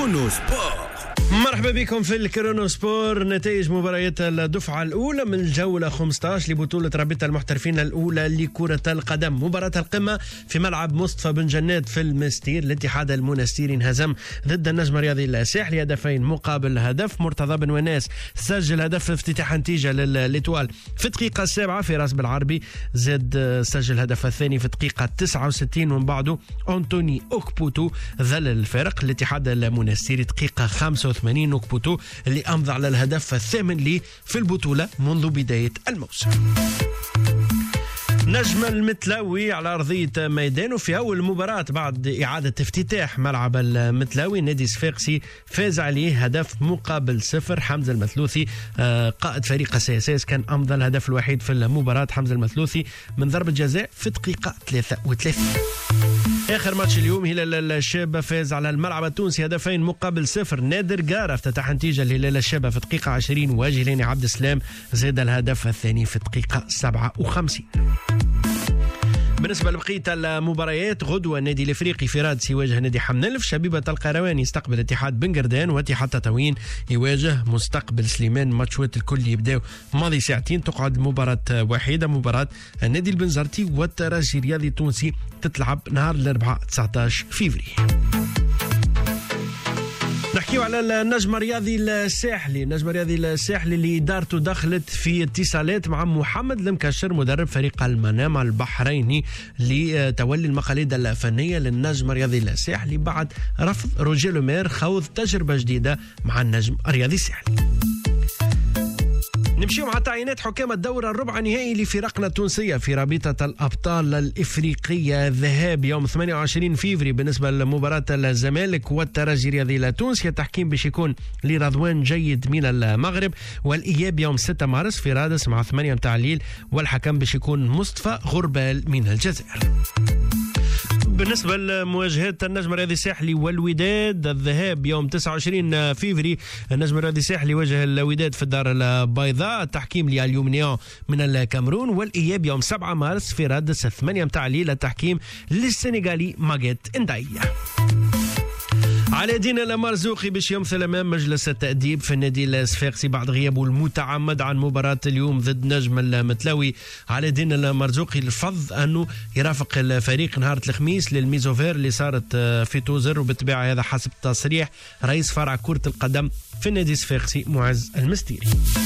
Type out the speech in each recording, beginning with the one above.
كرونو سبور. مرحبا بكم في الكرونو سبور. نتائج مباريات الدفعة الأولى من الجولة 15 لبطولة رابطة المحترفين الأولى لكرة القدم. مباراة القمة في ملعب مصطفى بن جناد في المستير. الاتحاد المنستيري انهزم ضد النجم الرياضي الساحلي هدفين مقابل هدف. مرتضى بن وناس سجل هدف افتتاح نتيجة للإتوال في الدقيقة 7. فراس بالعربي زاد سجل هدف الثاني في الدقيقة 69 ومن بعده أنتوني أوكبوتو ذلل الفارق. الاتحاد المنستيري دقيقة 85 أوكبوتو اللي أمضى على الهدف الثامن لي في البطولة منذ بداية الموسم. نجم المتلاوي على أرضية ميدانه في أول مباراة بعد إعادة افتتاح ملعب المتلاوي. نادي صفاقسي فاز عليه هدف مقابل 0. حمزة المثلوثي قائد فريق السياساس كان أمضى الهدف الوحيد في المباراة. حمزة المثلوثي من ضربة جزاء في دقيقة 33. آخر ماتش اليوم هلال الشابة فاز على الملعب التونسي هدفين مقابل 0. نادر قارة افتتح نتيجة لهلال الشابة في دقيقة 20 وجيلاني عبد السلام زاد الهدف الثاني في دقيقة 57. بالنسبة لبقية المباريات غدوة النادي الافريقي في رادس يواجه نادي حمنلف. شبيبة القيروان يستقبل اتحاد بن قردان واتحاد تطاوين يواجه مستقبل سليمان. ماتشات الكل يبداو ماضي ساعتين. تقعد مباراة وحيدة مباراة النادي البنزرتي والترجي الرياضي التونسي تتلعب نهار الأربعاء 19 فيفري. نحكيو على النجم الرياضي الساحلي. النجم الرياضي الساحلي اللي إدارته دخلت في اتصالات مع محمد المكشر مدرب فريق المنامة البحريني لتولي المقاليد الفنية للنجم الرياضي الساحلي بعد رفض روجيه لومير خوض تجربة جديدة مع النجم الرياضي الساحلي. نمشيو مع تعيينات حكام الدورة الربع نهائي لفرقنا التونسية في رابطة الأبطال الإفريقية. الذهاب يوم 28 فيفري بالنسبة لمباراة الزمالك والترجي الرياضي التونسي. التحكيم باش يكون لرضوان جيد من المغرب. والإياب يوم 6 مارس في رادس مع 8 متاع الليل والحكم باش يكون مصطفى غربال من الجزائر. بالنسبة لمواجهات النجم الرياضي الساحلي والوداد الذهاب يوم 29 فيفري. النجم الرياضي الساحلي يواجه الوداد في الدار البيضاء. التحكيم لليومنيون من الكاميرون. والإياب يوم 7 مارس في رادس 8 متاع الليل. التحكيم للسنغالي ماجيت انداي. على دين المرزوقي باش يمثل امام مجلس التأديب في النادي الصفاقسي بعد غيابه المتعمد عن مباراة اليوم ضد نجم المتلاوي. على دين المرزوقي الفض انه يرافق الفريق نهار الخميس للميزوفير اللي صارت في توزر. وبالطبيعة هذا حسب تصريح رئيس فرع كرة القدم في النادي الصفاقسي معز المستيري.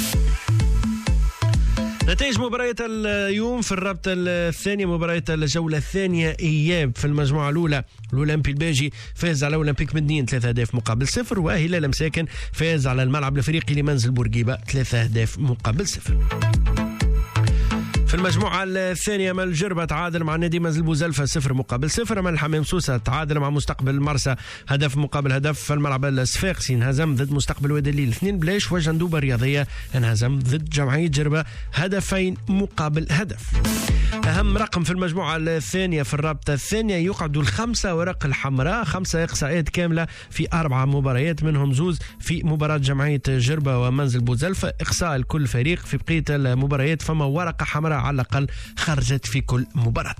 نتائج مباريات اليوم في الرابطة الثانية. مباريات الجولة الثانية إياب في المجموعة الأولى الأولمبي الباجي فاز على أولمبيك مدنين 3 أهداف مقابل 0. وهلال مساكن فاز على الملعب الأفريقي لمنزل بورقيبة 3 أهداف مقابل 0. في المجموعة الثانية مال الجربة تعادل مع نادي منزل بوزلفة 0 مقابل 0. مال الحمام سوسة تعادل مع مستقبل مرسى هدف مقابل هدف. في الملعب الصفاقسي انهزم ضد مستقبل وادي الليل 2 بلاش. وجندوبة الرياضية انهزم ضد جمعية جربة هدفين مقابل هدف. أهم رقم في المجموعة الثانية في الرابطة الثانية يقعد 5 ورق الحمراء. 5 إقصاءات كاملة في 4 مباريات منهم 2 في مباراة جمعية جربة ومنزل بوزلفة. إقصاء لكل فريق. في بقية المباريات فما ورقة حمراء على الأقل خرجت في كل مباراة.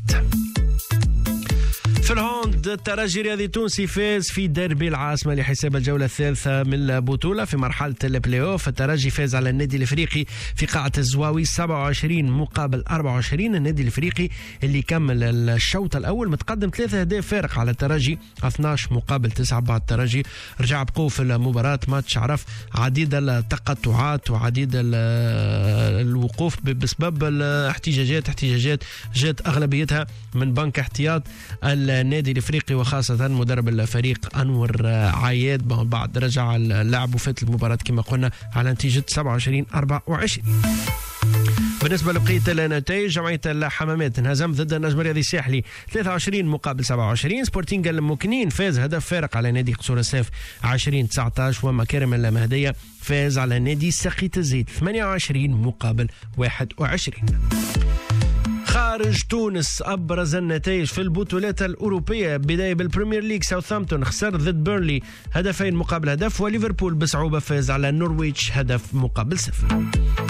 في الهوند الترجي الرياضي التونسي فاز في ديربي العاصمة لحساب الجولة الثالثة من البطولة في مرحلة البلاي اوف. الترجي فاز على النادي الافريقي في قاعة الزواوي 27 مقابل 24. النادي الافريقي اللي كمل الشوط الاول متقدم 3 أهداف فارق على الترجي 12 مقابل 9. بعد الترجي رجع بقوة في المباراة. ماتش عرف عديد التقطعات وعديد الوقوف بسبب الاحتجاجات جات اغلبيتها من بنك احتياط النادي الافريقي وخاصة مدرب الفريق انور عياد. بعد رجع اللعب وفات المباراة كما قلنا على نتيجة 27-24. بالنسبة لبقية النتائج جمعية الحمامات انهزم ضد النجم الرياضي الساحلي 23 مقابل 27. سبورتينغ المكنين فاز هدف فارق على نادي قصور السيف 20-19. ومكارم المهدية فاز على نادي سقيت الزيت 28 مقابل 21. خارج تونس أبرز النتائج في البطولات الأوروبية. بداية بالبريمير ليج ساوثهامبتون خسر ضد بيرنلي هدفين مقابل هدف. وليفربول بصعوبة فاز على نورويتش هدف مقابل 0.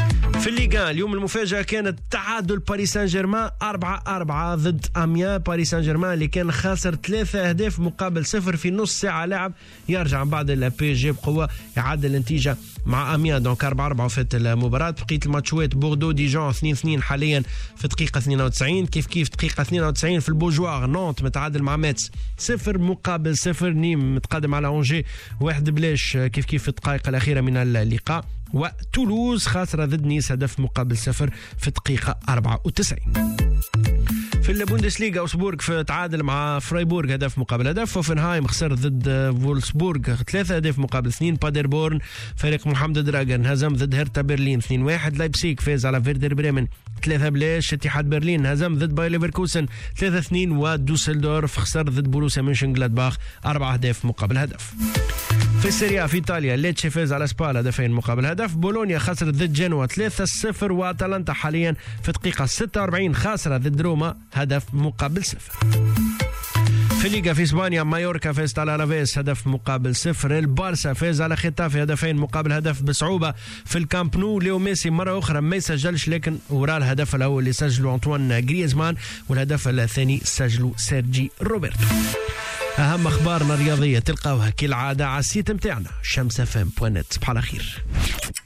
في الليغا اليوم المفاجأة كانت تعادل باريس سان جيرمان 4-4 ضد أميان. باريس سان جيرمان اللي كان خاسر 3 أهداف مقابل 0 في نص ساعة لعب، يرجع بعد البي جي بقوة يعدل النتيجة مع أميان. دونك 4-4 فات المباراة. بقية الماتشوات بوردو ديجون 2-2 حاليا في دقيقة 92. كيف دقيقة 92 في البوجوار نونت متعادل مع ماتس 0-0. نيم متقدم على أونجي 1-0 كيف في الدقائق الأخيرة من اللقاء. وتولوز خاسرة ضد نيس هدف مقابل 0 في الدقيقة 94. في البوندسليغا أوسبورغ تعادل مع فرايبورغ هدف مقابل هدف. هوفنهايم خسر ضد فولسبورغ 3 أهداف مقابل 2. بادربورن فريق محمد دراجن هزم ضد هيرتا برلين 2-1. لايبسيك فاز على فيردر بريمن 3-0. اتحاد برلين هزم ضد باير ليفركوسن 3-2. ودوسلدورف خسر ضد بروسيا مونشنغلادباخ 4 أهداف مقابل هدف. في السيريا في إيطاليا ليتشي فاز على سبال هدفين مقابل هدف. بولونيا خسرت ضد جنوا 3-0. واتلانتا حاليا في دقيقة 46 خاسرة ضد روما هدف مقابل 0. في الليغا في اسبانيا مايوركا فاز على لافيس هدف مقابل 0. البارسا فاز على ختافي هدفين مقابل هدف بصعوبة في الكامب نو. ليو ميسي مرة أخرى ما يسجلش، لكن وراء الهدف الأول اللي سجله أنطوان غريزمان والهدف الثاني سجله سيرجي روبرتو. أهم أخبارنا الرياضية تلقاوها كالعادة على السيت متاعنا شمس fm.net. صباح الخير.